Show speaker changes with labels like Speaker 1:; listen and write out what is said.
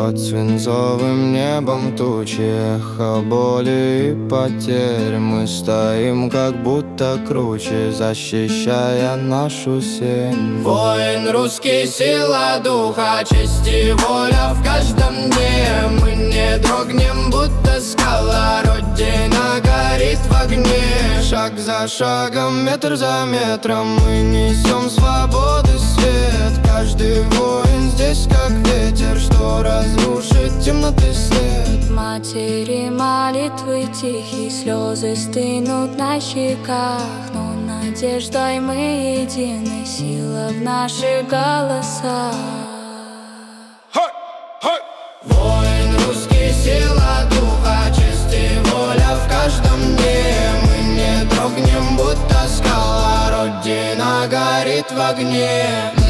Speaker 1: под свинцовым небом тучи, эхо боли и потерь. Мы стоим как будто круче, защищая нашу семь.
Speaker 2: Воин русский, сила духа, честь и воля в каждом дне. Мы не дрогнем, будто скала, Родина горит в огне.
Speaker 1: Шаг за шагом, метр за метром мы несем свободы свет. Каждый воин здесь как ветер, что разрушит темноты след.
Speaker 3: Матери молитвы тихие, слезы стынут на щеках, но надеждой мы едины, сила в наших голосах.
Speaker 2: Воин русский, сила духа, честь и воля в каждом дне. Мы не дрогнем, будто скала, Родина горит в огне.